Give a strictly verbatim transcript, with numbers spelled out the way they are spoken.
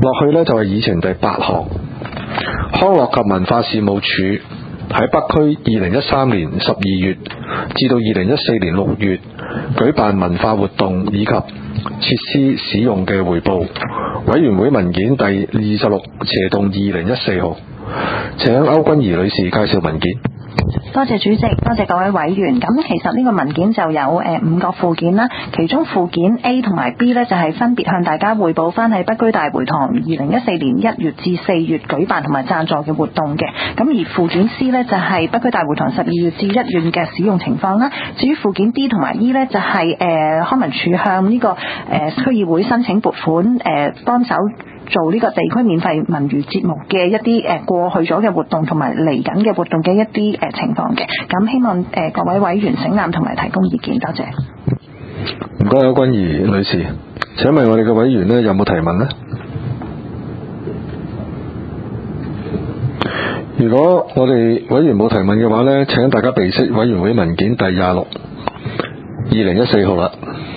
落去呢，就係議程第八項，康樂及文化事務署喺北區二零一三年十二月至到二零一四年六月舉辦文化活動以及設施使用嘅匯報，委員會文件第二十六斜動二零一四號，請歐君怡女士介紹文件。 多謝主席，多謝各位委員。咁其實呢個文件就有誒五個附件啦，其中附件 A 同埋 B 呢，就係分別向大家匯報翻喺北區大會堂二零一四年一月至四月舉辦同埋贊助嘅活動嘅。咁而附件 C 呢，就係北區大會堂十二月至一月嘅使用情況啦。至於附件 D 同埋 E 呢，就係誒康文署向呢個誒區議會申請撥款誒幫手做呢個地區免費文娛節目嘅一啲誒過去咗嘅活動同埋嚟緊嘅活動嘅一啲誒情況嘅，咁希望誒各位委員省覽同埋提供意見，多謝。 唔該，歐君怡女士，請問我哋嘅委員呢有冇提問呢？如果我哋委員冇提問嘅話呢，請大家備悉委員會文件第廿六二零一四號啦。